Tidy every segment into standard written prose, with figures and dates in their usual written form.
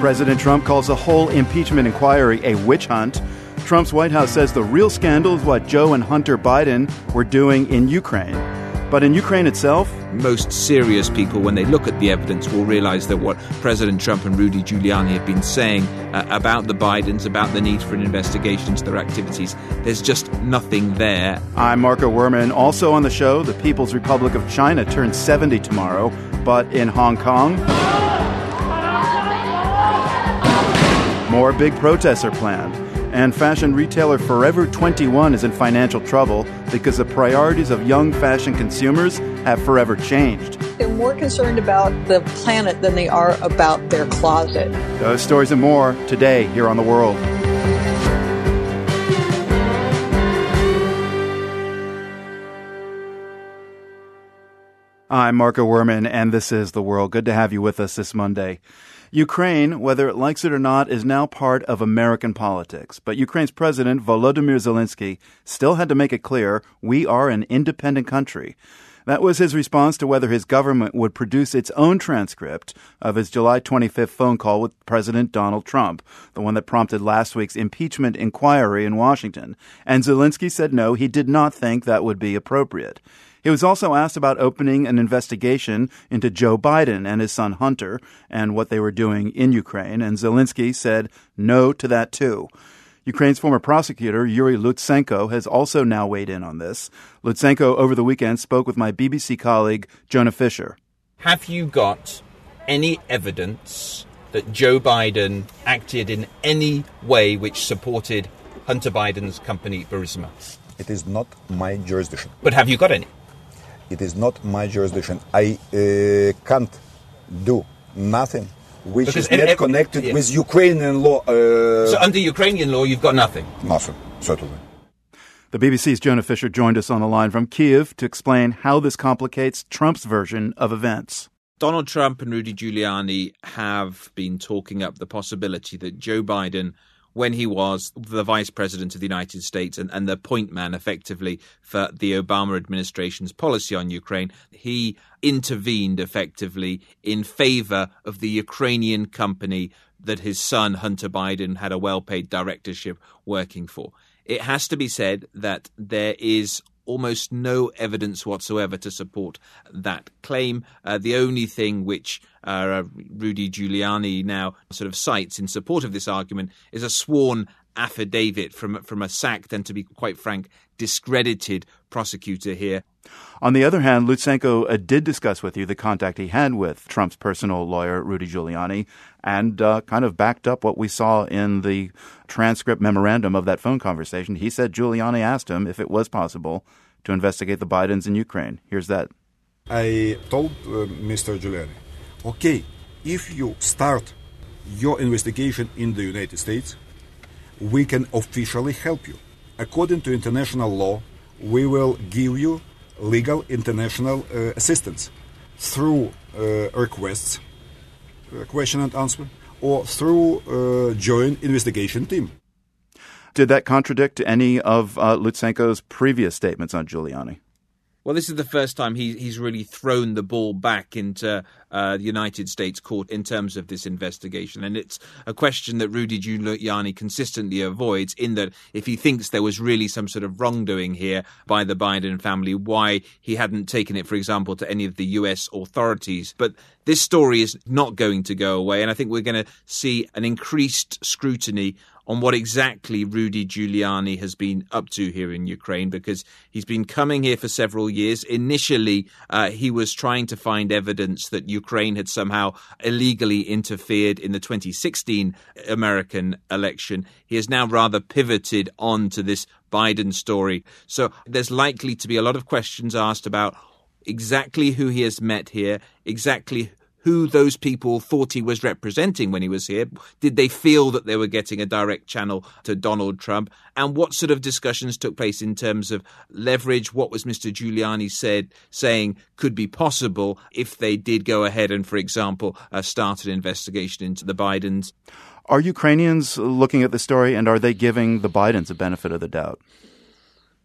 President Trump calls the whole impeachment inquiry a witch hunt. Trump's White House says the real scandal is what Joe and Hunter Biden were doing in Ukraine. But in Ukraine itself, most serious people, when they look at the evidence, will realize that what President Trump and Rudy Giuliani have been saying about the Bidens, about the need for an investigation into their activities, there's just nothing there. I'm Marco Werman. Also on the show, the People's Republic of China turns 70 tomorrow, but in Hong Kong, more big protests are planned. And fashion retailer Forever 21 is in financial trouble because the priorities of young fashion consumers have forever changed. They're more concerned about the planet than they are about their closet. Those stories and more today here on The World. I'm Marco Werman, and this is The World. Good to have you with us this Monday. Ukraine, whether it likes it or not, is now part of American politics. But Ukraine's president, Volodymyr Zelensky, still had to make it clear we are an independent country. That was his response to whether his government would produce its own transcript of his July 25th phone call with President Donald Trump, the one that prompted last week's impeachment inquiry in Washington. And Zelensky said no, he did not think that would be appropriate. He was also asked about opening an investigation into Joe Biden and his son Hunter and what they were doing in Ukraine, and Zelensky said no to that too. Ukraine's former prosecutor, Yuri Lutsenko, has also now weighed in on this. Lutsenko, over the weekend, spoke with my BBC colleague, Jonah Fisher. Have you got any evidence that Joe Biden acted in any way which supported Hunter Biden's company, Burisma? It is not my jurisdiction. But have you got any? It is not my jurisdiction. I can't do nothing which because is not connected with Ukrainian law. So under Ukrainian law, you've got nothing? Nothing, certainly. The BBC's Jonah Fisher joined us on the line from Kyiv to explain how this complicates Trump's version of events. Donald Trump and Rudy Giuliani have been talking up the possibility that Joe Biden, when he was the vice president of the United States and the point man, effectively, for the Obama administration's policy on Ukraine, he intervened effectively in favor of the Ukrainian company that his son, Hunter Biden, had a well-paid directorship working for. It has to be said that there is almost no evidence whatsoever to support that claim. The only thing which Rudy Giuliani now sort of cites in support of this argument is a sworn affidavit from a sacked and, to be quite frank, discredited prosecutor here. On the other hand, Lutsenko did discuss with you the contact he had with Trump's personal lawyer, Rudy Giuliani, and kind of backed up what we saw in the transcript memorandum of that phone conversation. He said Giuliani asked him if it was possible to investigate the Bidens in Ukraine. Here's that. I told Mr. Giuliani, okay, if you start your investigation in the United States, we can officially help you. According to international law, we will give you legal international assistance through requests, question and answer, or through joint investigation team. Did that contradict any of Lutsenko's previous statements on Giuliani? Well, this is the first time he's really thrown the ball back into the United States court in terms of this investigation. And it's a question that Rudy Giuliani consistently avoids, in that if he thinks there was really some sort of wrongdoing here by the Biden family, why he hadn't taken it, for example, to any of the U.S. authorities. But this story is not going to go away. And I think we're going to see an increased scrutiny on what exactly Rudy Giuliani has been up to here in Ukraine, because he's been coming here for several years. Initially, he was trying to find evidence that Ukraine had somehow illegally interfered in the 2016 American election. He has now rather pivoted on to this Biden story. So there's likely to be a lot of questions asked about exactly who he has met here, exactly who those people thought he was representing when he was here. Did they feel that they were getting a direct channel to Donald Trump? And what sort of discussions took place in terms of leverage? What was Mr. Giuliani saying could be possible if they did go ahead and, for example, start an investigation into the Bidens? Are Ukrainians looking at the story, and are they giving the Bidens a benefit of the doubt?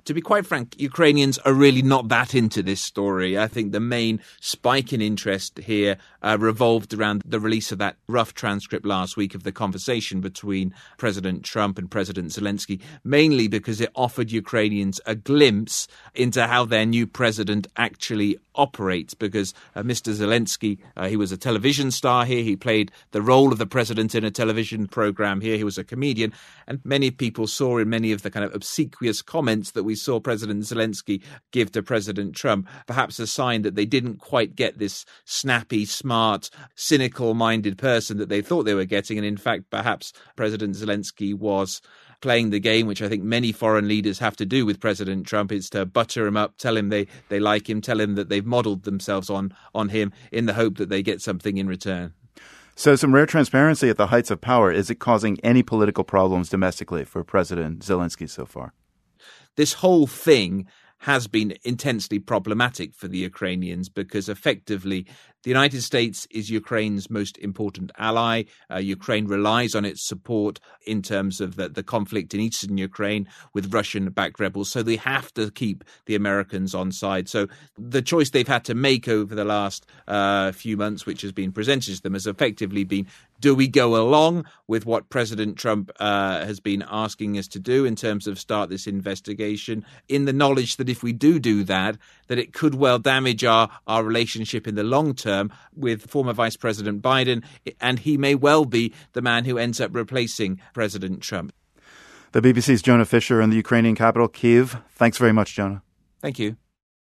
to be quite frank, Ukrainians are really not that into this story. I think the main spike in interest here revolved around the release of that rough transcript last week of the conversation between President Trump and President Zelensky, mainly because it offered Ukrainians a glimpse into how their new president actually operates, because Mr. Zelensky, he was a television star here. He played the role of the president in a television program here. He was a comedian. And many people saw in many of the kind of obsequious comments that we saw President Zelensky give to President Trump, perhaps a sign that they didn't quite get this snappy, smart, cynical-minded person that they thought they were getting. And in fact, perhaps President Zelensky was playing the game, which I think many foreign leaders have to do with President Trump, is to butter him up, tell him they like him, tell him that they've modeled themselves on him in the hope that they get something in return. So some rare transparency at the heights of power. Is it causing any political problems domestically for President Zelensky so far? This whole thing has been intensely problematic for the Ukrainians because effectively the United States is Ukraine's most important ally. Ukraine relies on its support in terms of the conflict in eastern Ukraine with Russian-backed rebels. So they have to keep the Americans on side. So the choice they've had to make over the last few months, which has been presented to them, has effectively been, do we go along with what President Trump has been asking us to do in terms of start this investigation, in the knowledge that if we do that, that it could well damage our relationship in the long term with former Vice President Biden, and he may well be the man who ends up replacing President Trump. The BBC's Jonah Fisher in the Ukrainian capital, Kyiv. Thanks very much, Jonah. Thank you.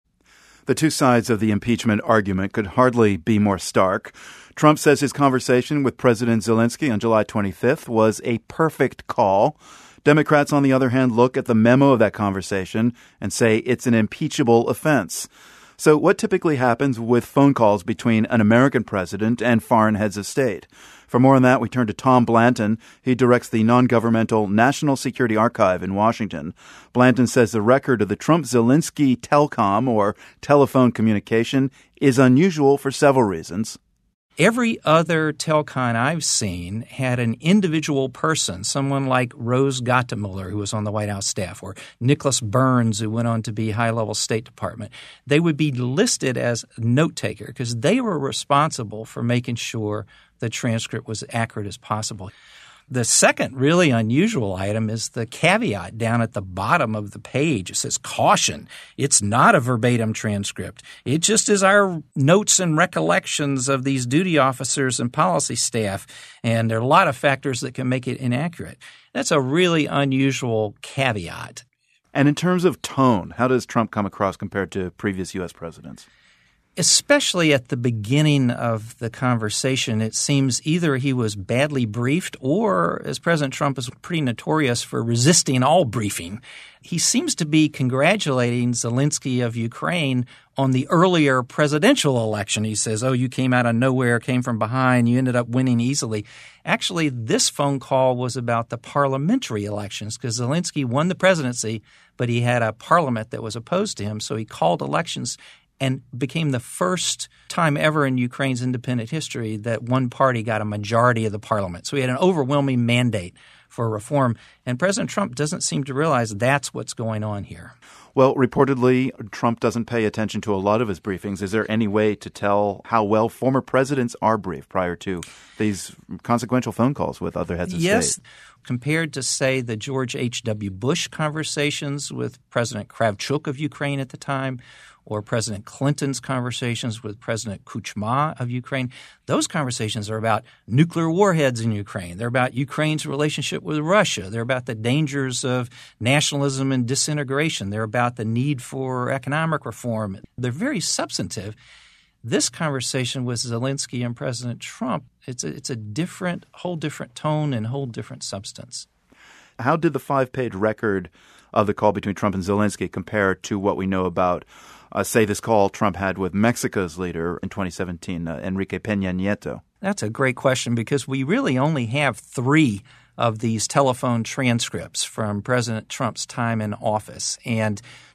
The two sides of the impeachment argument could hardly be more stark. Trump says his conversation with President Zelensky on July 25th was a perfect call. Democrats, on the other hand, look at the memo of that conversation and say it's an impeachable offense. So what typically happens with phone calls between an American president and foreign heads of state? For more on that, we turn to Tom Blanton. He directs the non-governmental National Security Archive in Washington. Blanton says the record of the Trump-Zelensky telcom, or telephone communication, is unusual for several reasons. Every other telecon I've seen had an individual person, someone like Rose Gottemuller, who was on the White House staff, or Nicholas Burns, who went on to be high-level State Department. They would be listed as note-taker because they were responsible for making sure the transcript was accurate as possible. The second really unusual item is the caveat down at the bottom of the page. It says, caution, it's not a verbatim transcript. It just is our notes and recollections of these duty officers and policy staff, and there are a lot of factors that can make it inaccurate. That's a really unusual caveat. And in terms of tone, how does Trump come across compared to previous U.S. presidents? Especially at the beginning of the conversation, it seems either he was badly briefed or, as President Trump is pretty notorious for resisting all briefing, he seems to be congratulating Zelensky of Ukraine on the earlier presidential election. He says, oh, you came out of nowhere, came from behind, you ended up winning easily. Actually, this phone call was about the parliamentary elections because Zelensky won the presidency, but he had a parliament that was opposed to him, so he called elections and became the first time ever in Ukraine's independent history that one party got a majority of the parliament. So he had an overwhelming mandate for reform. And President Trump doesn't seem to realize that's what's going on here. Well, reportedly, Trump doesn't pay attention to a lot of his briefings. Is there any way to tell how well former presidents are briefed prior to these consequential phone calls with other heads of state? Yes. Compared to, say, the George H.W. Bush conversations with President Kravchuk of Ukraine at the time, or President Clinton's conversations with President Kuchma of Ukraine, those conversations are about nuclear warheads in Ukraine. They're about Ukraine's relationship with Russia. They're about the dangers of nationalism and disintegration. They're about the need for economic reform. They're very substantive. This conversation with Zelensky and President Trump, it's a different, whole different tone and whole different substance. How did the 5-page record of the call between Trump and Zelensky compare to what we know about say this call Trump had with Mexico's leader in 2017, Enrique Peña Nieto? That's a great question because we really only have 3 of these telephone transcripts from President Trump's time in office. And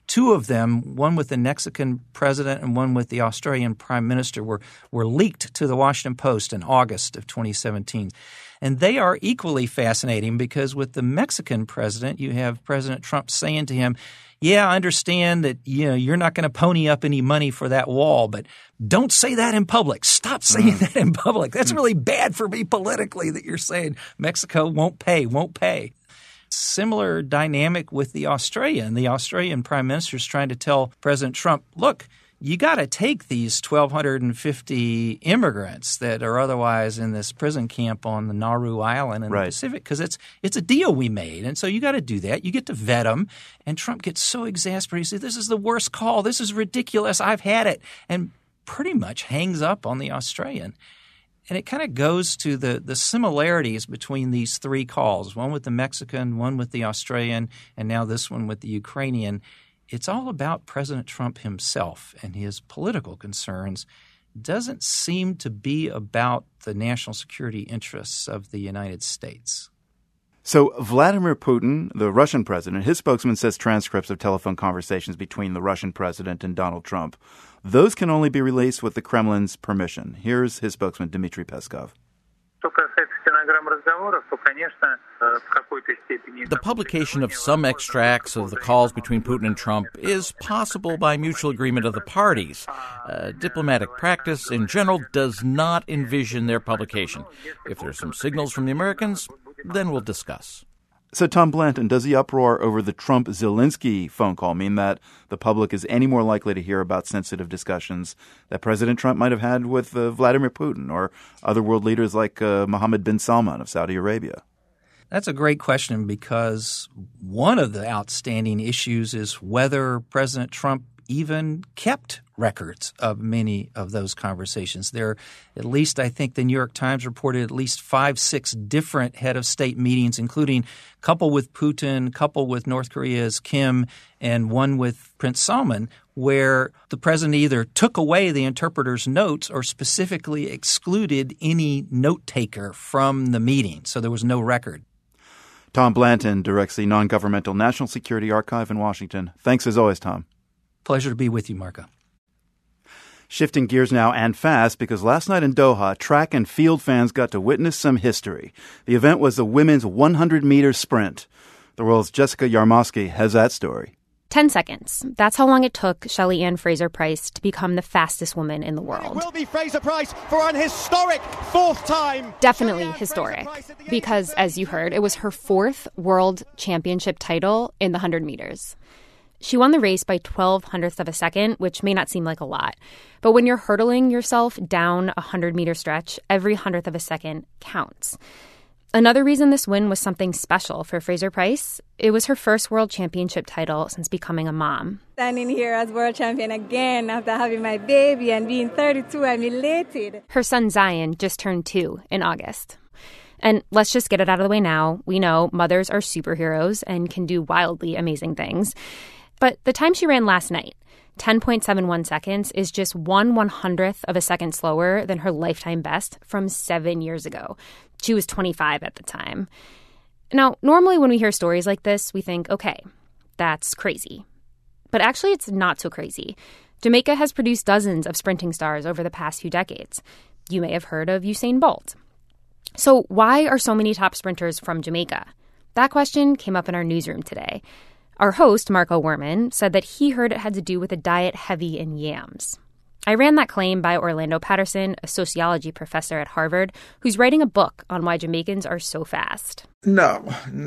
Two of them, one with the Mexican president and one with the Australian prime minister, were leaked to the Washington Post in August of 2017. And they are equally fascinating because with the Mexican president, you have President Trump saying to him, yeah, I understand that you're not going to pony up any money for that wall, but don't say that in public. Stop saying that in public. That's really bad for me politically that you're saying Mexico won't pay. Similar dynamic with the Australian. The Australian prime minister is trying to tell President Trump, look, you got to take these 1,250 immigrants that are otherwise in this prison camp on the Nauru Island in the Pacific because it's a deal we made. And so you got to do that. You get to vet them. And Trump gets so exasperated. He says, this is the worst call. This is ridiculous. I've had it. And pretty much hangs up on the Australian. And it kind of goes to the similarities between these three calls, one with the Mexican, one with the Australian, and now this one with the Ukrainian. It's all about President Trump himself and his political concerns. Doesn't seem to be about the national security interests of the United States. So Vladimir Putin, the Russian president, his spokesman says transcripts of telephone conversations between the Russian president and Donald Trump, those can only be released with the Kremlin's permission. Here's his spokesman, Dmitry Peskov. The publication of some extracts of the calls between Putin and Trump is possible by mutual agreement of the parties. Diplomatic practice in general does not envision their publication. If there's some signals from the Americans, then we'll discuss. So, Tom Blanton, does the uproar over the Trump-Zelensky phone call mean that the public is any more likely to hear about sensitive discussions that President Trump might have had with Vladimir Putin or other world leaders like Mohammed bin Salman of Saudi Arabia? That's a great question because one of the outstanding issues is whether President Trump even kept records of many of those conversations. There, at least I think the New York Times reported at least 5-6 different head of state meetings, including a couple with Putin, a couple with North Korea's Kim, and one with Prince Salman, where the president either took away the interpreter's notes or specifically excluded any note taker from the meeting. So there was no record. Tom Blanton directs the Non-Governmental National Security Archive in Washington. Thanks as always, Tom. Pleasure to be with you, Marco. Shifting gears now and fast because last night in Doha, track and field fans got to witness some history. The event was the women's 100-meter sprint. The world's Jessica Yarmosky has that story. 10 seconds. That's how long it took Shelly-Ann Fraser-Pryce to become the fastest woman in the world. It will be Fraser-Pryce for an historic fourth time. Definitely historic because, as you heard, it was her fourth world championship title in the 100 meters. She won the race by 0.12 of a second, which may not seem like a lot. But when you're hurdling yourself down a 100-meter stretch, every 100th of a second counts. Another reason this win was something special for Fraser-Pryce, it was her first world championship title since becoming a mom. Standing here as world champion again after having my baby and being 32, I'm elated. Her son Zion just turned 2 in August. And let's just get it out of the way now. We know mothers are superheroes and can do wildly amazing things. But the time she ran last night, 10.71 seconds, is just 1/100th of a second slower than her lifetime best from 7 years ago. She was 25 at the time. Now, normally when we hear stories like this, we think, okay, that's crazy. But actually, it's not so crazy. Jamaica has produced dozens of sprinting stars over the past few decades. You may have heard of Usain Bolt. So why are so many top sprinters from Jamaica? That question came up in our newsroom today. Our host, Marco Werman, said that he heard it had to do with a diet heavy in yams. I ran that claim by Orlando Patterson, a sociology professor at Harvard, who's writing a book on why Jamaicans are so fast. No.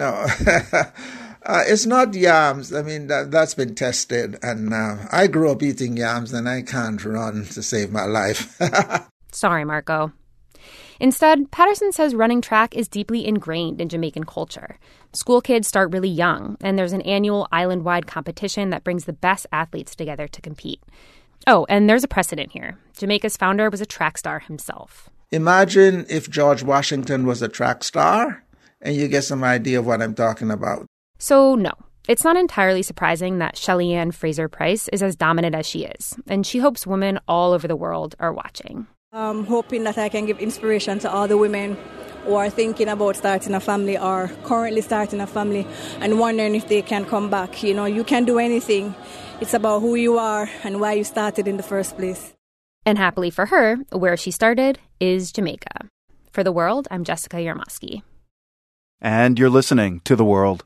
It's not yams. I mean, that's been tested. And I grew up eating yams, and I can't run to save my life. Sorry, Marco. Instead, Patterson says running track is deeply ingrained in Jamaican culture. School kids start really young, and there's an annual island-wide competition that brings the best athletes together to compete. Oh, and there's a precedent here. Jamaica's founder was a track star himself. Imagine if George Washington was a track star, and you get some idea of what I'm talking about. So, no. It's not entirely surprising that Shelly-Ann Fraser-Pryce is as dominant as she is, and she hopes women all over the world are watching. I'm hoping that I can give inspiration to all the women who are thinking about starting a family or currently starting a family and wondering if they can come back. You know, you can do anything. It's about who you are and why you started in the first place. And happily for her, where she started is Jamaica. For The World, I'm Jessica Yarmosky. And you're listening to The World.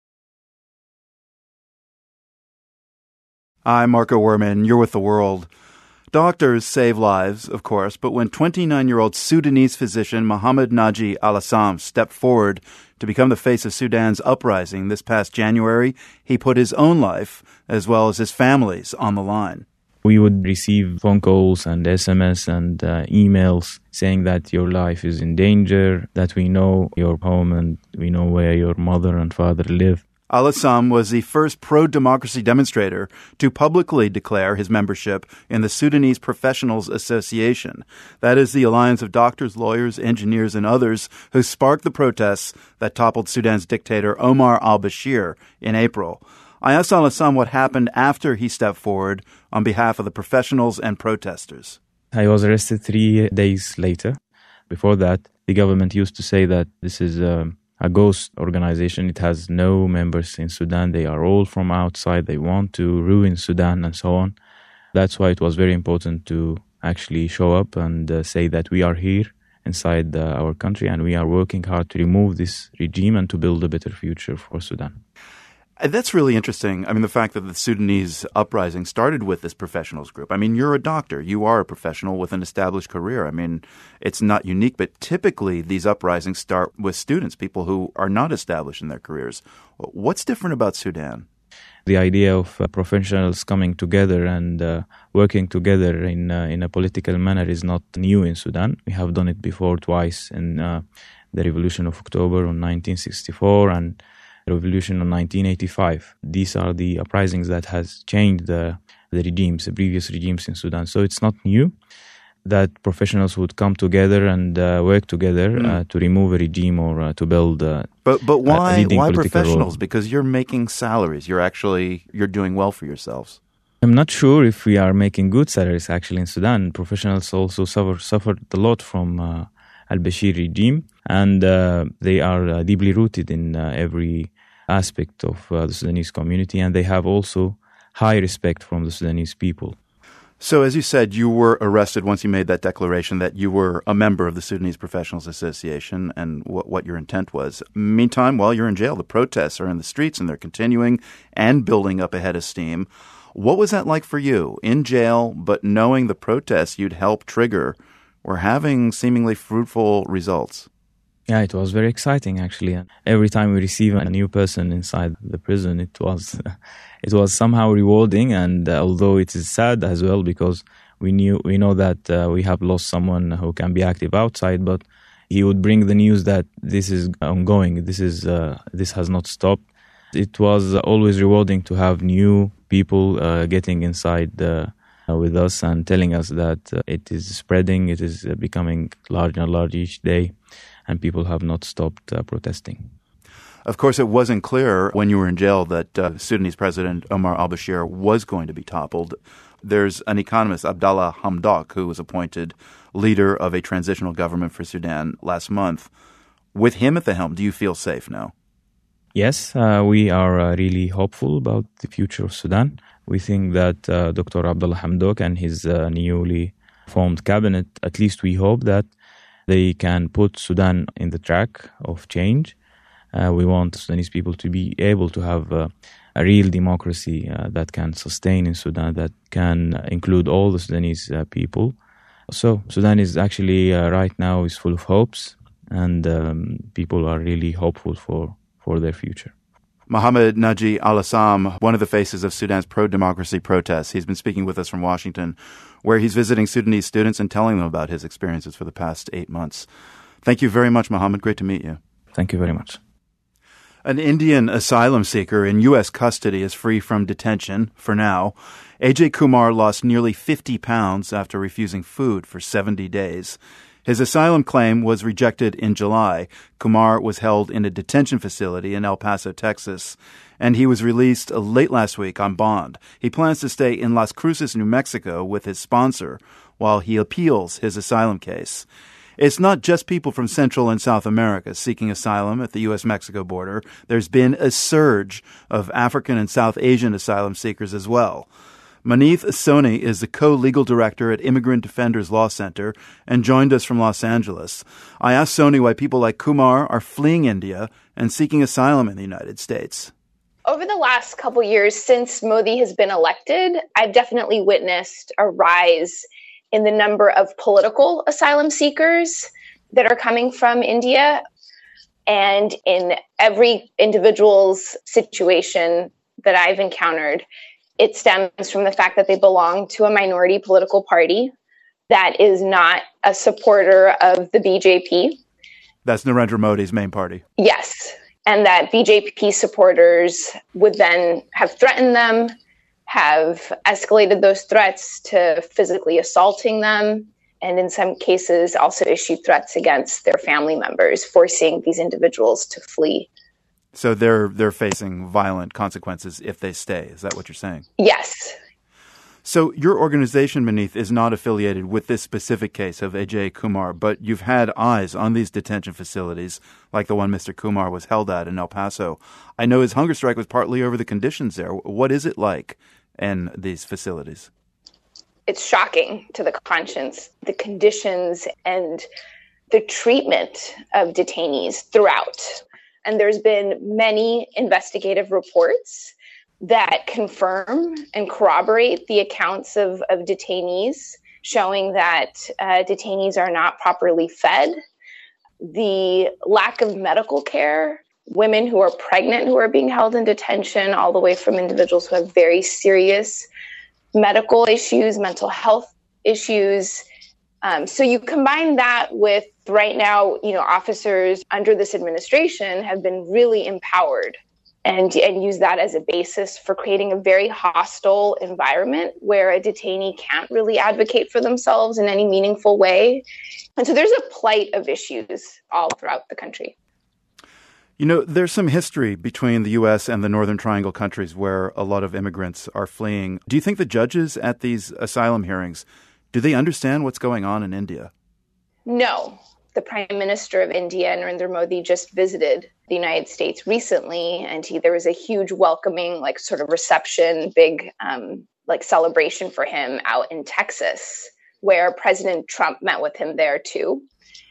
I'm Marco Werman. You're with The World. Doctors save lives, of course, but when 29-year-old Sudanese physician Mohamed Naji Al-Assam stepped forward to become the face of Sudan's uprising this past January, he put his own life, as well as his family's, on the line. We would receive phone calls and SMS and emails saying that your life is in danger, that we know your home and we know where your mother and father live. Al-Assam was the first pro-democracy demonstrator to publicly declare his membership in the Sudanese Professionals Association. That is the alliance of doctors, lawyers, engineers, and others who sparked the protests that toppled Sudan's dictator Omar al-Bashir in April. I asked Al-Assam what happened after he stepped forward on behalf of the professionals and protesters. I was arrested 3 days later. Before that, the government used to say that this is a ghost organization. It has no members in Sudan. They are all from outside. They want to ruin Sudan and so on. That's why it was very important to actually show up and say that we are here inside our country and we are working hard to remove this regime and to build a better future for Sudan. That's really interesting. I mean, the fact that the Sudanese uprising started with this professionals group. I mean, you're a doctor. You are a professional with an established career. I mean, it's not unique, but typically these uprisings start with students, people who are not established in their careers. What's different about Sudan? The idea of professionals coming together and working together in a political manner is not new in Sudan. We have done it before twice in the Revolution of October in 1964 and Revolution in 1985. These are the uprisings that has changed the regimes, the previous regimes in Sudan. So it's not new that professionals would come together and work together to remove a regime or to build But why professionals? Role. Because you're making salaries. You're doing well for yourselves. I'm not sure if we are making good salaries actually in Sudan. Professionals also suffered a lot from al-Bashir regime, and they are deeply rooted in every aspect of the Sudanese community, and they have also high respect from the Sudanese people. So, as you said, you were arrested once you made that declaration that you were a member of the Sudanese Professionals Association and what your intent was. Meantime, while you're in jail, the protests are in the streets and they're continuing and building up a head of steam. What was that like for you in jail, but knowing the protests you'd help trigger were having seemingly fruitful results? Yeah, it was very exciting, actually. Every time we receive a new person inside the prison, it was somehow rewarding. And although it is sad as well, because we know that we have lost someone who can be active outside, but he would bring the news that this is ongoing. This has not stopped. It was always rewarding to have new people getting inside with us and telling us that it is spreading, it is becoming larger and larger each day, and people have not stopped protesting. Of course, it wasn't clear when you were in jail that Sudanese President Omar al-Bashir was going to be toppled. There's an economist, Abdallah Hamdok, who was appointed leader of a transitional government for Sudan last month. With him at the helm, do you feel safe now? Yes, we are really hopeful about the future of Sudan. We think that Dr. Abdallah Hamdok and his newly formed cabinet, at least we hope that they can put Sudan in the track of change. We want Sudanese people to be able to have a real democracy that can sustain in Sudan, that can include all the Sudanese people. So Sudan is actually right now is full of hopes, and people are really hopeful for their future. Mohamed Naji Al-Assam, one of the faces of Sudan's pro-democracy protests. He's been speaking with us from Washington, where he's visiting Sudanese students and telling them about his experiences for the past 8 months. Thank you very much, Mohamed. Great to meet you. Thank you very much. An Indian asylum seeker in U.S. custody is free from detention for now. Ajay Kumar lost nearly 50 pounds after refusing food for 70 days. His asylum claim was rejected in July. Kumar was held in a detention facility in El Paso, Texas, and he was released late last week on bond. He plans to stay in Las Cruces, New Mexico with his sponsor while he appeals his asylum case. It's not just people from Central and South America seeking asylum at the U.S.-Mexico border. There's been a surge of African and South Asian asylum seekers as well. Maneeth Soni is the co-legal director at Immigrant Defenders Law Center and joined us from Los Angeles. I asked Soni why people like Kumar are fleeing India and seeking asylum in the United States. Over the last couple years since Modi has been elected, I've definitely witnessed a rise in the number of political asylum seekers that are coming from India. And in every individual's situation that I've encountered, it stems from the fact that they belong to a minority political party that is not a supporter of the BJP. That's Narendra Modi's main party. Yes. And that BJP supporters would then have threatened them, have escalated those threats to physically assaulting them, and in some cases also issued threats against their family members, forcing these individuals to flee. So they're facing violent consequences if they stay. Is that what you're saying? Yes. So your organization, Maneeth, is not affiliated with this specific case of Ajay Kumar, but you've had eyes on these detention facilities, like the one Mr. Kumar was held at in El Paso. I know his hunger strike was partly over the conditions there. What is it like in these facilities? It's shocking to the conscience, the conditions and the treatment of detainees throughout. And there's been many investigative reports that confirm and corroborate the accounts of detainees, showing that detainees are not properly fed, the lack of medical care, women who are pregnant who are being held in detention, all the way from individuals who have very serious medical issues, mental health issues. So you combine that with right now, officers under this administration have been really empowered and use that as a basis for creating a very hostile environment where a detainee can't really advocate for themselves in any meaningful way. And so there's a plight of issues all throughout the country. There's some history between the U.S. and the Northern Triangle countries where a lot of immigrants are fleeing. Do you think the judges at these asylum hearings, do they understand what's going on in India? No. The Prime Minister of India, Narendra Modi, just visited the United States recently, and there was a huge welcoming, sort of reception, big celebration for him out in Texas, where President Trump met with him there too.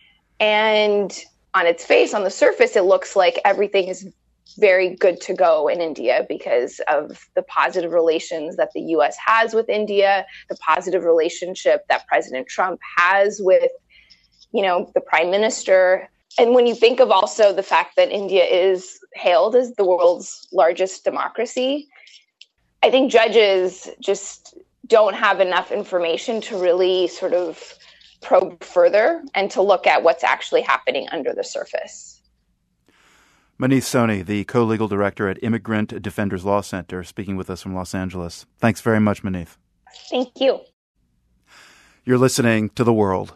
And on its face, on the surface, it looks like everything is very good to go in India because of the positive relations that the U.S. has with India, the positive relationship that President Trump has with the prime minister. And when you think of also the fact that India is hailed as the world's largest democracy, I think judges just don't have enough information to really sort of probe further and to look at what's actually happening under the surface. Maneeth Soni, the co-legal director at Immigrant Defenders Law Center, speaking with us from Los Angeles. Thanks very much, Maneeth. Thank you. You're listening to The World.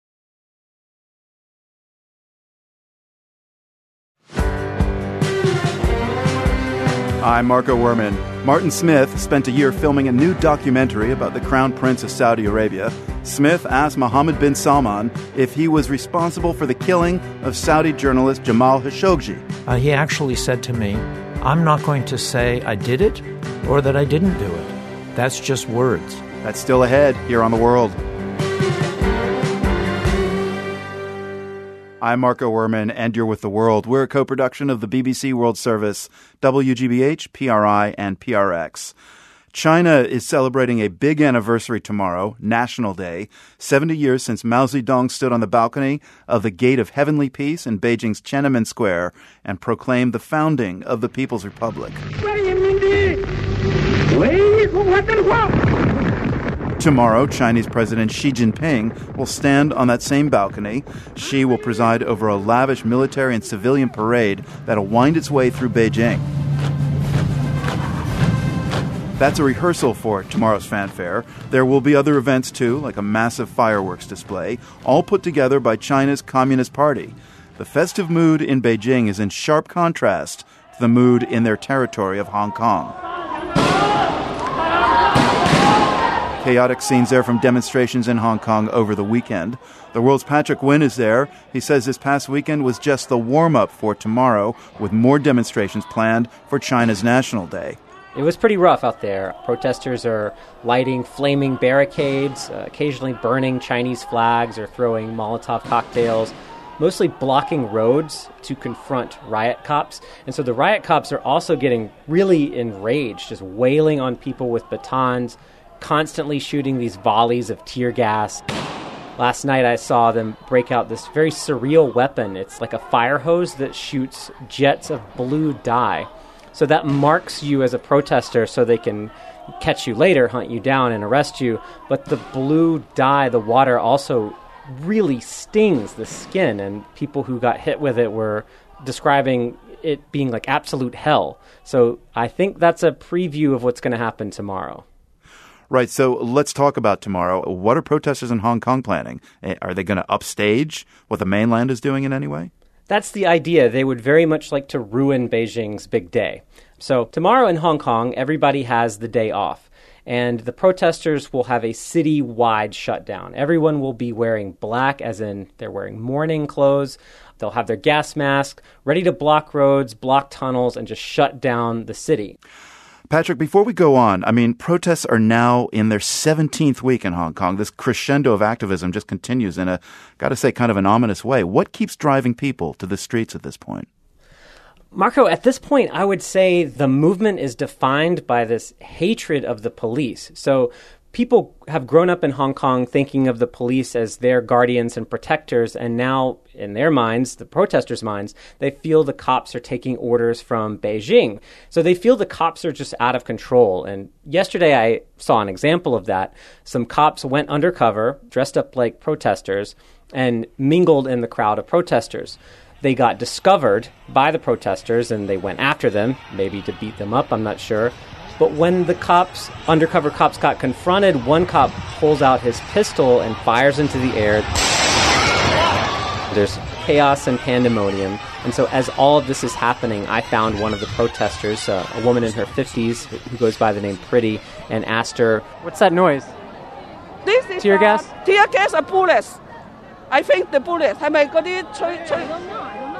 I'm Marco Werman. Martin Smith spent a year filming a new documentary about the Crown Prince of Saudi Arabia. Smith asked Mohammed bin Salman if he was responsible for the killing of Saudi journalist Jamal Khashoggi. He actually said to me, I'm not going to say I did it or that I didn't do it. That's just words. That's still ahead here on The World. I'm Marco Werman, and you're with The World. We're a co-production of the BBC World Service, WGBH, PRI, and PRX. China is celebrating a big anniversary tomorrow, National Day, 70 years since Mao Zedong stood on the balcony of the Gate of Heavenly Peace in Beijing's Tiananmen Square and proclaimed the founding of the People's Republic. Tomorrow, Chinese President Xi Jinping will stand on that same balcony. Xi will preside over a lavish military and civilian parade that'll wind its way through Beijing. That's a rehearsal for tomorrow's fanfare. There will be other events, too, like a massive fireworks display, all put together by China's Communist Party. The festive mood in Beijing is in sharp contrast to the mood in their territory of Hong Kong. Chaotic scenes there from demonstrations in Hong Kong over the weekend. The World's Patrick Wynn is there. He says this past weekend was just the warm-up for tomorrow, with more demonstrations planned for China's National Day. It was pretty rough out there. Protesters are lighting flaming barricades, occasionally burning Chinese flags or throwing Molotov cocktails, mostly blocking roads to confront riot cops. And so the riot cops are also getting really enraged, just wailing on people with batons, constantly shooting these volleys of tear gas. Last night I saw them break out this very surreal weapon. It's like a fire hose that shoots jets of blue dye. So that marks you as a protester so they can catch you later, hunt you down, and arrest you. But the blue dye, the water, also really stings the skin, and people who got hit with it were describing it being like absolute hell. So I think that's a preview of what's going to happen tomorrow. Right, so let's talk about tomorrow. What are protesters in Hong Kong planning? Are they going to upstage what the mainland is doing in any way? That's the idea. They would very much like to ruin Beijing's big day. So tomorrow in Hong Kong, everybody has the day off. And the protesters will have a city-wide shutdown. Everyone will be wearing black, as in they're wearing mourning clothes. They'll have their gas mask, ready to block roads, block tunnels, and just shut down the city. Patrick, before we go on, protests are now in their 17th week in Hong Kong. This crescendo of activism just continues in gotta say, kind of an ominous way. What keeps driving people to the streets at this point? Marco, at this point, I would say the movement is defined by this hatred of the police. So people have grown up in Hong Kong thinking of the police as their guardians and protectors, and now, in their minds, the protesters' minds, they feel the cops are taking orders from Beijing. So they feel the cops are just out of control. And yesterday I saw an example of that. Some cops went undercover, dressed up like protesters, and mingled in the crowd of protesters. They got discovered by the protesters, and they went after them, maybe to beat them up, I'm not sure. But when the undercover cops got confronted, one cop pulls out his pistol and fires into the air. There's chaos and pandemonium. And so as all of this is happening, I found one of the protesters, a woman in her 50s who goes by the name Pretty, and asked her, "What's that noise?" This is tear gas? Tear gas or bullets. I think the bullets. I don't know.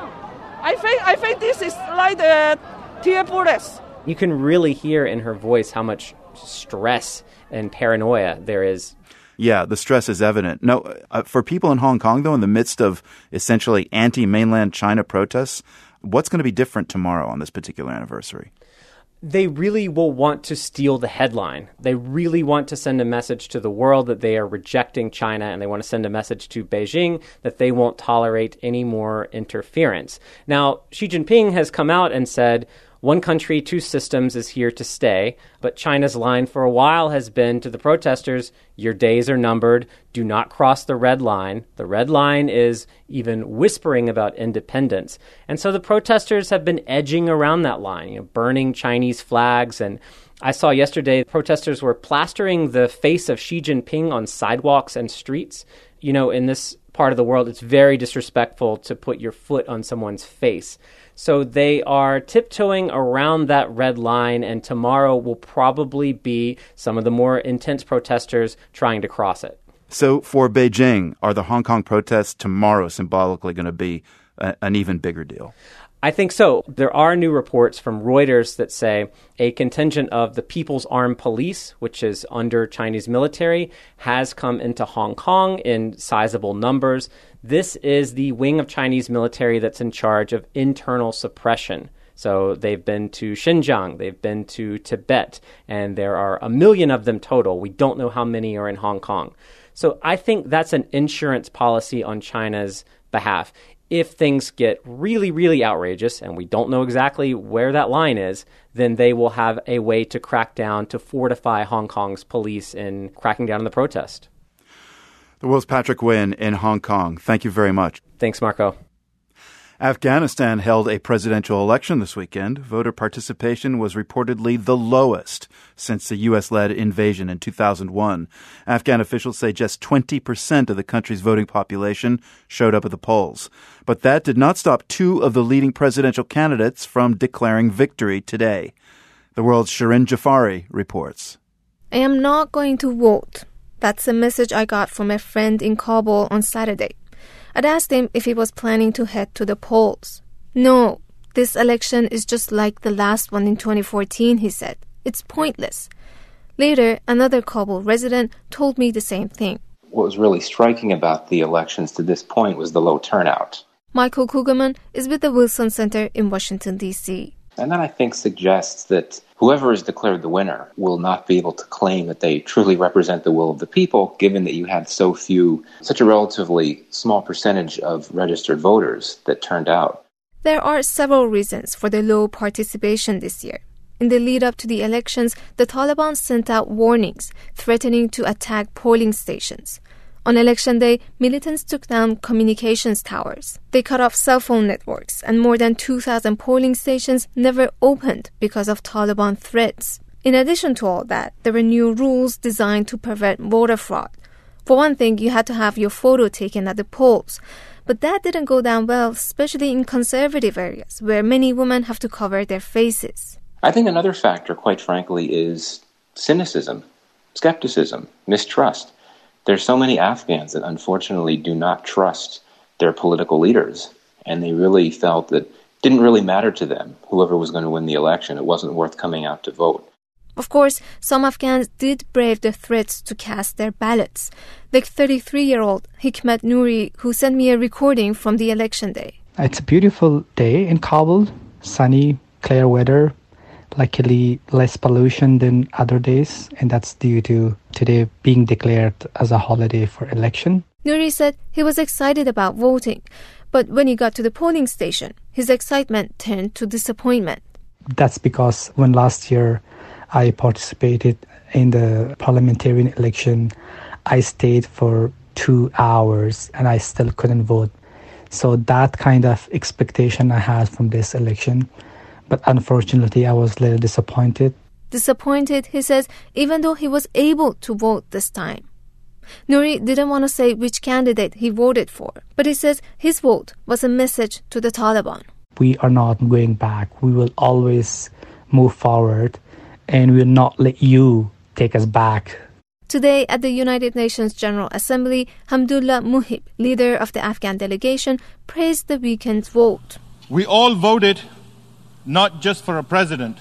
I think this is like the tear bullets. You can really hear in her voice how much stress and paranoia there is. Yeah, the stress is evident. No, for people in Hong Kong, though, in the midst of essentially anti-mainland China protests, what's going to be different tomorrow on this particular anniversary? They really will want to steal the headline. They really want to send a message to the world that they are rejecting China, and they want to send a message to Beijing that they won't tolerate any more interference. Now, Xi Jinping has come out and said, one country, two systems is here to stay. But China's line for a while has been to the protesters, your days are numbered. Do not cross the red line. The red line is even whispering about independence. And so the protesters have been edging around that line, burning Chinese flags. And I saw yesterday protesters were plastering the face of Xi Jinping on sidewalks and streets. In this part of the world, it's very disrespectful to put your foot on someone's face. So they are tiptoeing around that red line, and tomorrow will probably be some of the more intense protesters trying to cross it. So for Beijing, are the Hong Kong protests tomorrow symbolically going to be an even bigger deal? I think so. There are new reports from Reuters that say a contingent of the People's Armed Police, which is under Chinese military, has come into Hong Kong in sizable numbers. This is the wing of Chinese military that's in charge of internal suppression. So they've been to Xinjiang, they've been to Tibet, and there are 1 million of them total. We don't know how many are in Hong Kong. So I think that's an insurance policy on China's behalf. If things get really, really outrageous, and we don't know exactly where that line is, then they will have a way to crack down, to fortify Hong Kong's police in cracking down on the protest. The World's Patrick Wynn in Hong Kong. Thank you very much. Thanks, Marco. Afghanistan held a presidential election this weekend. Voter participation was reportedly the lowest since the U.S.-led invasion in 2001. Afghan officials say just 20% of the country's voting population showed up at the polls. But that did not stop two of the leading presidential candidates from declaring victory today. The World's Shirin Jafari reports. I am not going to vote. That's the message I got from a friend in Kabul on Saturday. I'd asked him if he was planning to head to the polls. No, this election is just like the last one in 2014, he said. It's pointless. Later, another Kabul resident told me the same thing. What was really striking about the elections to this point was the low turnout. Michael Kugelman is with the Wilson Center in Washington, D.C. And that, I think, suggests that whoever is declared the winner will not be able to claim that they truly represent the will of the people, given that you had such a relatively small percentage of registered voters that turned out. There are several reasons for the low participation this year. In the lead-up to the elections, the Taliban sent out warnings threatening to attack polling stations. On election day, militants took down communications towers. They cut off cell phone networks, and more than 2,000 polling stations never opened because of Taliban threats. In addition to all that, there were new rules designed to prevent voter fraud. For one thing, you had to have your photo taken at the polls. But that didn't go down well, especially in conservative areas, where many women have to cover their faces. I think another factor, quite frankly, is cynicism, skepticism, mistrust. There's so many Afghans that unfortunately do not trust their political leaders, and they really felt that it didn't really matter to them, whoever was going to win the election. It wasn't worth coming out to vote. Of course, some Afghans did brave the threats to cast their ballots, like 33-year-old Hikmet Nouri, who sent me a recording from the election day. It's a beautiful day in Kabul, sunny, clear weather. Luckily, less pollution than other days, and that's due to today being declared as a holiday for election. Nouri said he was excited about voting, but when he got to the polling station, his excitement turned to disappointment. That's because when last year I participated in the parliamentarian election, I stayed for 2 hours and I still couldn't vote. So that kind of expectation I had from this election. But unfortunately, I was a little disappointed. Disappointed, he says, even though he was able to vote this time. Nouri didn't want to say which candidate he voted for, but he says his vote was a message to the Taliban. We are not going back. We will always move forward, and we will not let you take us back. Today, at the United Nations General Assembly, Hamdullah Muhib, leader of the Afghan delegation, praised the weekend's vote. We all voted not just for a president,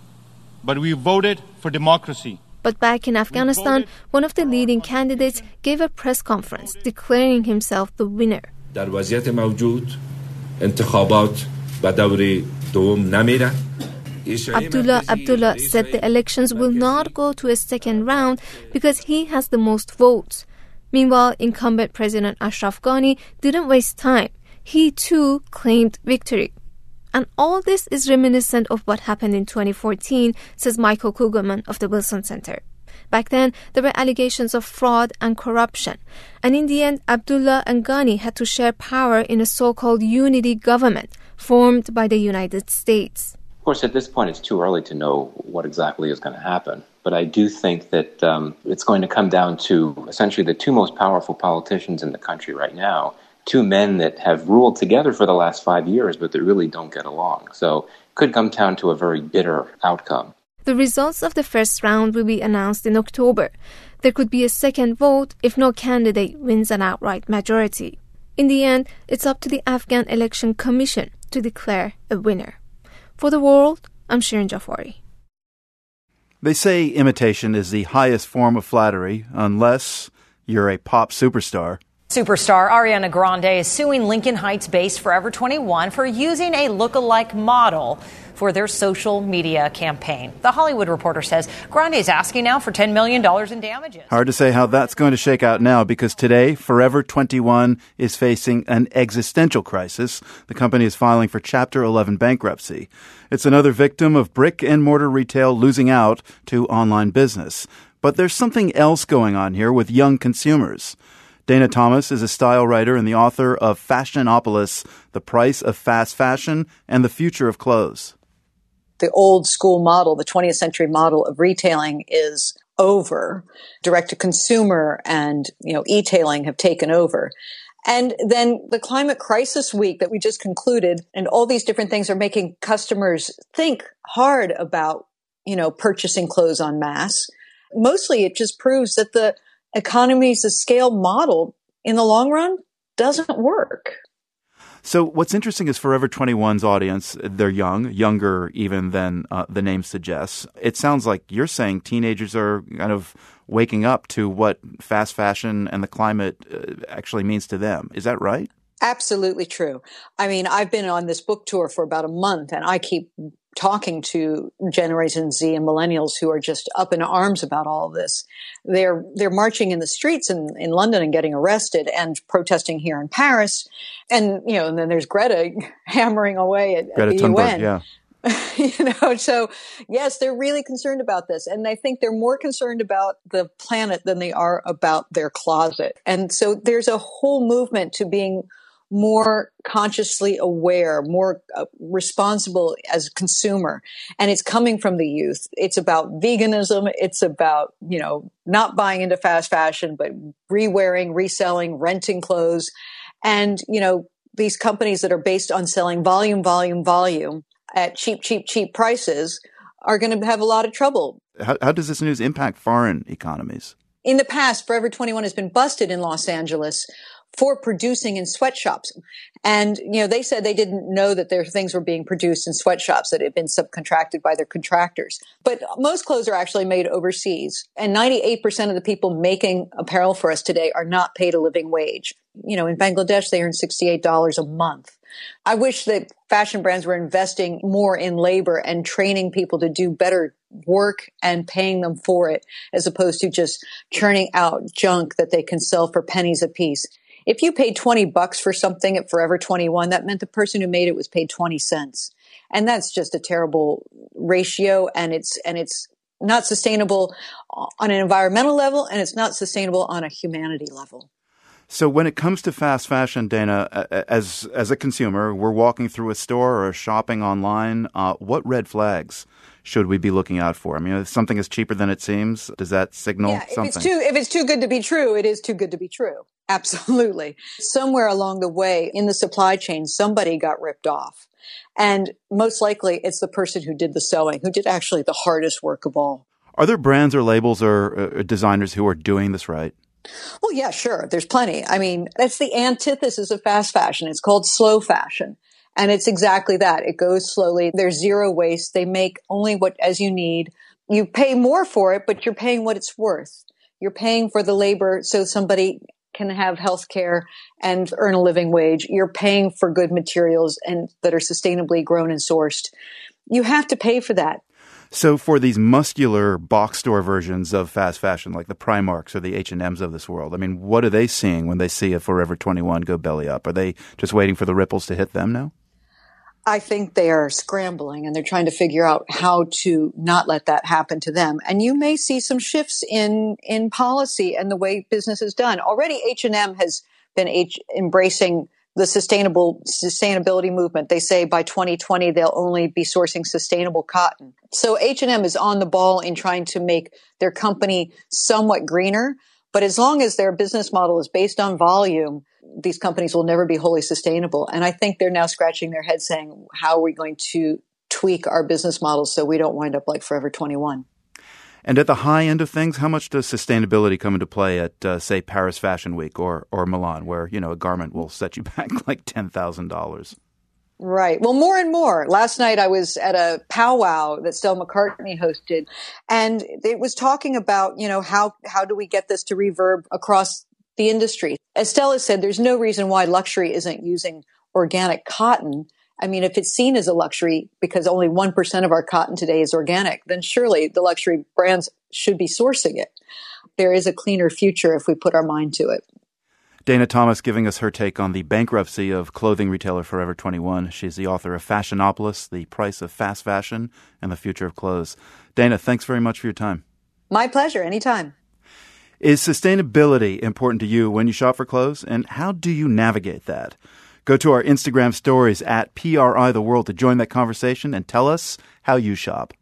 but we voted for democracy. But back in Afghanistan, one of the leading candidates gave a press conference declaring himself the winner. در وضعیت موجود انتخابات به دور دوم نمیره. Abdullah said the elections will not go to a second round because he has the most votes. Meanwhile, incumbent President Ashraf Ghani didn't waste time. He too claimed victory. And all this is reminiscent of what happened in 2014, says Michael Kugelman of the Wilson Center. Back then, there were allegations of fraud and corruption. And in the end, Abdullah and Ghani had to share power in a so-called unity government formed by the United States. Of course, at this point, it's too early to know what exactly is going to happen. But I do think that it's going to come down to essentially the two most powerful politicians in the country right now, two men that have ruled together for the last 5 years, but that really don't get along. So it could come down to a very bitter outcome. The results of the first round will be announced in October. There could be a second vote if no candidate wins an outright majority. In the end, it's up to the Afghan Election Commission to declare a winner. For The World, I'm Shirin Jafari. They say imitation is the highest form of flattery, unless you're a pop superstar. Superstar Ariana Grande is suing Lincoln Heights-based Forever 21 for using a look-alike model for their social media campaign. The Hollywood Reporter says Grande is asking now for $10 million in damages. Hard to say how that's going to shake out now because today, Forever 21 is facing an existential crisis. The company is filing for Chapter 11 bankruptcy. It's another victim of brick-and-mortar retail losing out to online business. But there's something else going on here with young consumers. Dana Thomas is a style writer and the author of Fashionopolis, The Price of Fast Fashion and the Future of Clothes. The old school model, the 20th century model of retailing is over. Direct-to-consumer and, e-tailing have taken over. And then the climate crisis week that we just concluded and all these different things are making customers think hard about, purchasing clothes en masse. mostly it just proves that the economies of scale model in the long run doesn't work. So what's interesting is Forever 21's audience, they're young, younger even than the name suggests. It sounds like you're saying teenagers are kind of waking up to what fast fashion and the climate actually means to them. Is that right? Absolutely true. I mean, I've been on this book tour for about a month, and I keep talking to Generation Z and millennials who are just up in arms about all of this. They're marching in the streets in London and getting arrested and protesting here in Paris. And, and then there's Greta hammering away at the Thunberg, UN. Yeah. So yes, they're really concerned about this. And I think they're more concerned about the planet than they are about their closet. And so there's a whole movement to being more consciously aware, more responsible as a consumer. And it's coming from the youth. It's about veganism. It's about, not buying into fast fashion, but re-wearing, reselling, renting clothes. And, these companies that are based on selling volume at cheap prices are going to have a lot of trouble. How does this news impact foreign economies? In the past, Forever 21 has been busted in Los Angeles for producing in sweatshops. And, they said they didn't know that their things were being produced in sweatshops, that it had been subcontracted by their contractors. But most clothes are actually made overseas. And 98% of the people making apparel for us today are not paid a living wage. In Bangladesh, they earn $68 a month. I wish that fashion brands were investing more in labor and training people to do better work and paying them for it, as opposed to just churning out junk that they can sell for pennies a piece. If you paid $20 for something at Forever 21, that meant the person who made it was paid 20 cents. And that's just a terrible ratio. And it's not sustainable on an environmental level, and it's not sustainable on a humanity level. So when it comes to fast fashion, Dana, as a consumer, we're walking through a store or shopping online. What red flags should we be looking out for? I mean, if something is cheaper than it seems, does that signal something? If it's too good to be true, it is too good to be true. Absolutely. Somewhere along the way in the supply chain, somebody got ripped off. And most likely it's the person who did the sewing, who did actually the hardest work of all. Are there brands or labels or designers who are doing this right? Well, yeah, sure. There's plenty. I mean, that's the antithesis of fast fashion. It's called slow fashion. And it's exactly that. It goes slowly. There's zero waste. They make only what as you need. You pay more for it, but you're paying what it's worth. You're paying for the labor so somebody can have health care and earn a living wage. You're paying for good materials and that are sustainably grown and sourced. You have to pay for that. So for these muscular box store versions of fast fashion, like the Primarks or the H&Ms of this world, I mean, what are they seeing when they see a Forever 21 go belly up? Are they just waiting for the ripples to hit them now? I think they are scrambling and they're trying to figure out how to not let that happen to them. And you may see some shifts in policy and the way business is done. Already H&M has been embracing the sustainability movement. They say by 2020, they'll only be sourcing sustainable cotton. So H&M is on the ball in trying to make their company somewhat greener. But as long as their business model is based on volume, these companies will never be wholly sustainable. And I think they're now scratching their heads saying, how are we going to tweak our business models so we don't wind up like Forever 21? And at the high end of things, how much does sustainability come into play at, say, Paris Fashion Week or Milan, where, a garment will set you back like $10,000? Right. Well, more and more. Last night I was at a powwow that Stella McCartney hosted, and it was talking about, how do we get this to reverb across the industry? As Stella said, there's no reason why luxury isn't using organic cotton. I mean, if it's seen as a luxury because only 1% of our cotton today is organic, then surely the luxury brands should be sourcing it. There is a cleaner future if we put our mind to it. Dana Thomas giving us her take on the bankruptcy of clothing retailer Forever 21. She's the author of Fashionopolis, The Price of Fast Fashion and the Future of Clothes. Dana, thanks very much for your time. My pleasure. Anytime. Is sustainability important to you when you shop for clothes? And how do you navigate that? Go to our Instagram stories at PRI The World to join that conversation and tell us how you shop.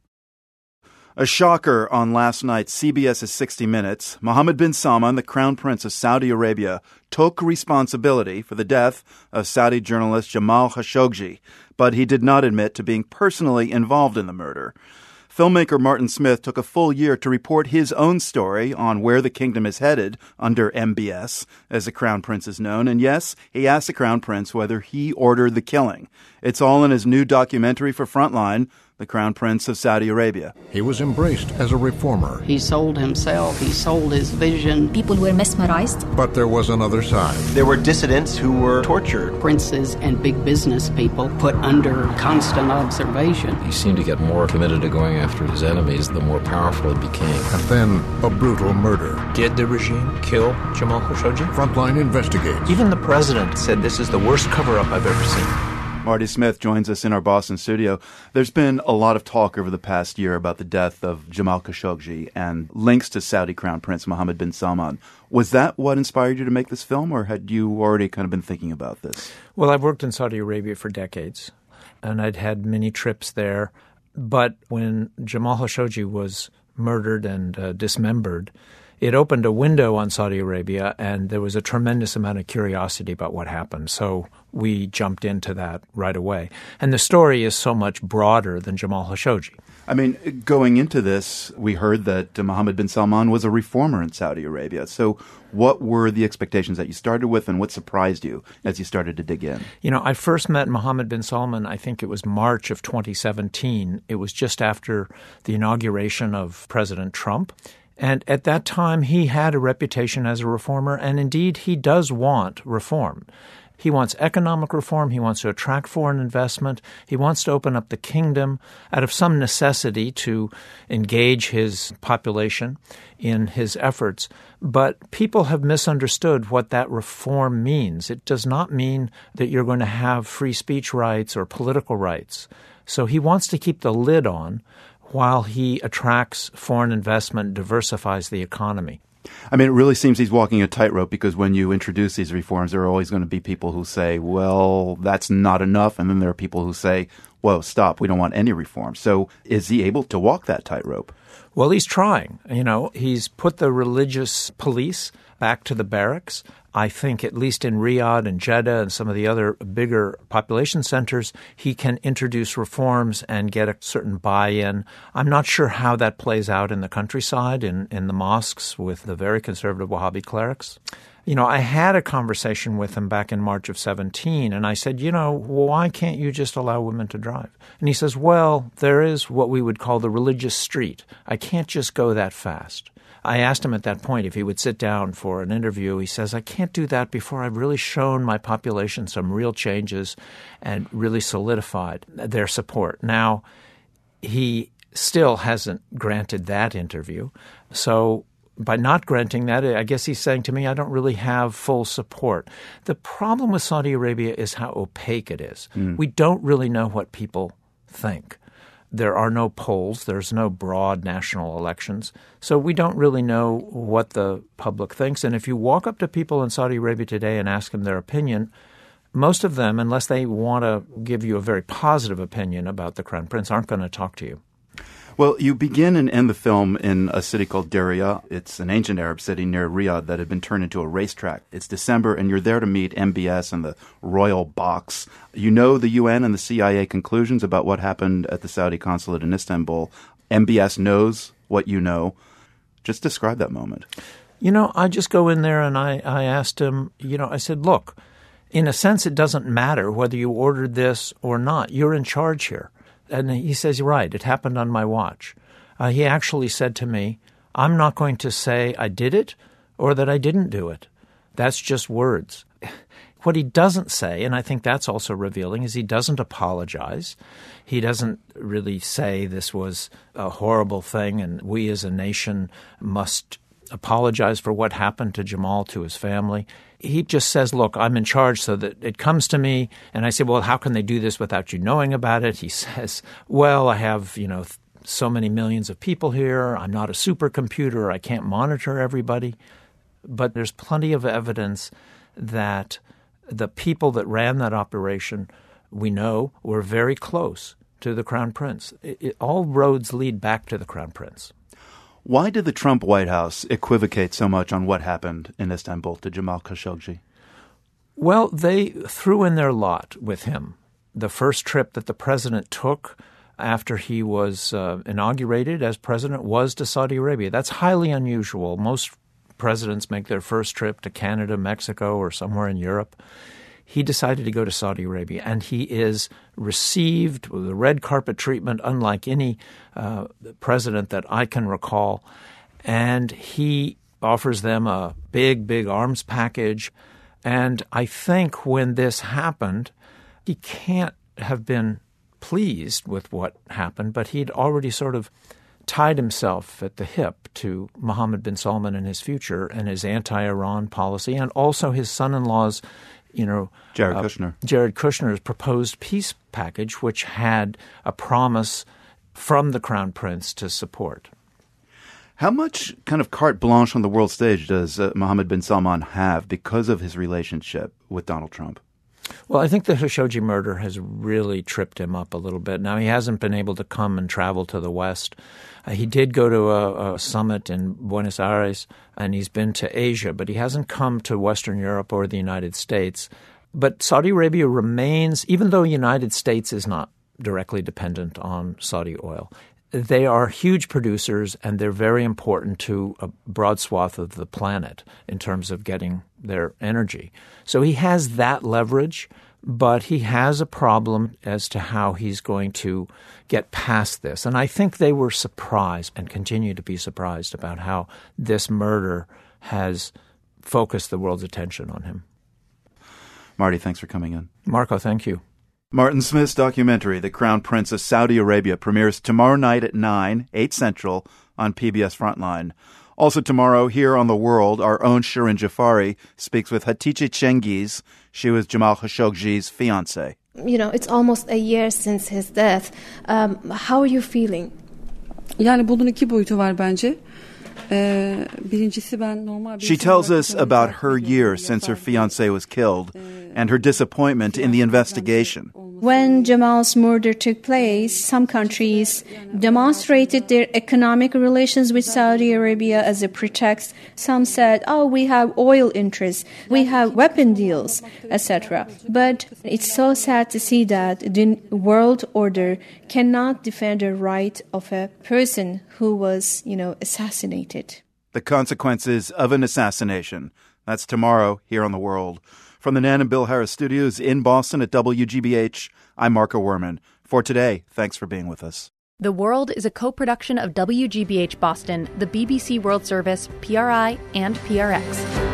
A shocker on last night's CBS's 60 Minutes. Mohammed bin Salman, the Crown Prince of Saudi Arabia, took responsibility for the death of Saudi journalist Jamal Khashoggi, but he did not admit to being personally involved in the murder. Filmmaker Martin Smith took a full year to report his own story on where the kingdom is headed under MBS, as the Crown Prince is known. And yes, he asked the Crown Prince whether he ordered the killing. It's all in his new documentary for Frontline, The Crown Prince of Saudi Arabia. He was embraced as a reformer. He sold himself. He sold his vision. People were mesmerized. But there was another side. There were dissidents who were tortured. Princes and big business people put under constant observation. He seemed to get more committed to going after his enemies the more powerful he became. And then a brutal murder. Did the regime kill Jamal Khashoggi? Frontline investigates. Even the president said this is the worst cover-up I've ever seen. Marty Smith joins us in our Boston studio. There's been a lot of talk over the past year about the death of Jamal Khashoggi and links to Saudi Crown Prince Mohammed bin Salman. Was that what inspired you to make this film, or had you already kind of been thinking about this? Well, I've worked in Saudi Arabia for decades, and I'd had many trips there. But when Jamal Khashoggi was murdered and dismembered, it opened a window on Saudi Arabia, and there was a tremendous amount of curiosity about what happened. So we jumped into that right away. And the story is so much broader than Jamal Khashoggi. I mean, going into this, we heard that Mohammed bin Salman was a reformer in Saudi Arabia. So what were the expectations that you started with, and what surprised you as you started to dig in? You know, I first met Mohammed bin Salman, I think it was March of 2017. It was just after the inauguration of President Trump. And at that time, he had a reputation as a reformer, and indeed, he does want reform. He wants economic reform. He wants to attract foreign investment. He wants to open up the kingdom out of some necessity to engage his population in his efforts. But people have misunderstood what that reform means. It does not mean that you're going to have free speech rights or political rights. So he wants to keep the lid on while he attracts foreign investment, diversifies the economy. I mean, it really seems he's walking a tightrope, because when you introduce these reforms, there are always going to be people who say, well, that's not enough. And then there are people who say, whoa, stop, we don't want any reform. So is he able to walk that tightrope? Well, he's trying. You know, he's put the religious police back to the barracks. I think at least in Riyadh and Jeddah and some of the other bigger population centers, he can introduce reforms and get a certain buy-in. I'm not sure how that plays out in the countryside, in the mosques with the very conservative Wahhabi clerics. You know, I had a conversation with him back in March of 17, and I said, you know, why can't you just allow women to drive? And he says, well, there is what we would call the religious street. I can't just go that fast. I asked him at that point if he would sit down for an interview. He says, I can't do that before I've really shown my population some real changes and really solidified their support. Now, he still hasn't granted that interview. So by not granting that, I guess he's saying to me, I don't really have full support. The problem with Saudi Arabia is how opaque it is. We don't really know what people think. There are no polls. There's no broad national elections. So we don't really know what the public thinks. And if you walk up to people in Saudi Arabia today and ask them their opinion, most of them, unless they want to give you a very positive opinion about the Crown Prince, aren't going to talk to you. Well, you begin and end the film in a city called Diriyah. It's an ancient Arab city near Riyadh that had been turned into a racetrack. It's December, and you're there to meet MBS and the royal box. You know the UN and the CIA conclusions about what happened at the Saudi consulate in Istanbul. MBS knows what you know. Just describe that moment. You know, I just go in there and I asked him, you know, I said, look, in a sense, it doesn't matter whether you ordered this or not. You're in charge here. And he says, right, it happened on my watch. He actually said to me, I'm not going to say I did it or that I didn't do it. That's just words. What he doesn't say, and I think that's also revealing, is he doesn't apologize. He doesn't really say this was a horrible thing and we as a nation must apologize for what happened to Jamal, to his family. He just says, look, I'm in charge so that it comes to me. And I say, well, how can they do this without you knowing about it? He says, well, I have, you know, so many millions of people here. I'm not a supercomputer. I can't monitor everybody. But there's plenty of evidence that the people that ran that operation, we know, were very close to the Crown Prince. All roads lead back to the Crown Prince. Why did the Trump White House equivocate so much on what happened in Istanbul to Jamal Khashoggi? Well, they threw in their lot with him. The first trip that the president took after he was inaugurated as president was to Saudi Arabia. That's highly unusual. Most presidents make their first trip to Canada, Mexico, or somewhere in Europe. He decided to go to Saudi Arabia, and he is received with a red carpet treatment unlike any president that I can recall. And he offers them a big, big arms package. And I think when this happened, he can't have been pleased with what happened, but he'd already sort of tied himself at the hip to Mohammed bin Salman and his future and his anti-Iran policy, and also his son-in-law's, Jared Kushner. Jared Kushner's proposed peace package, which had a promise from the Crown Prince to support. How much kind of carte blanche on the world stage does Mohammed bin Salman have because of his relationship with Donald Trump? Well, I think the Khashoggi murder has really tripped him up a little bit. Now, he hasn't been able to come and travel to the West. He did go to a summit in Buenos Aires, and he's been to Asia, but he hasn't come to Western Europe or the United States. But Saudi Arabia remains, even though the United States is not directly dependent on Saudi oil, they are huge producers, and they're very important to a broad swath of the planet in terms of getting their energy. So he has that leverage, but he has a problem as to how he's going to get past this. And I think they were surprised and continue to be surprised about how this murder has focused the world's attention on him. Marty, thanks for coming in. Marco, thank you. Martin Smith's documentary, The Crown Prince of Saudi Arabia, premieres tomorrow night at 9, 8 Central on PBS Frontline. Also tomorrow, here on The World, our own Shirin Jafari speaks with Hatice Cengiz. She was Jamal Khashoggi's fiancée. It's almost a year since his death. How are you feeling? Yani bunun iki boyutu var bence. She tells us about her year since her fiancé was killed and her disappointment in the investigation. When Jamal's murder took place, some countries demonstrated their economic relations with Saudi Arabia as a pretext. Some said, we have oil interests, we have weapon deals, etc. But it's so sad to see that the world order cannot defend the right of a person who was, assassinated. The consequences of an assassination. That's tomorrow here on The World. From the Nan and Bill Harris studios in Boston at WGBH, I'm Marco Werman. For today, thanks for being with us. The World is a co-production of WGBH Boston, the BBC World Service, PRI, and PRX.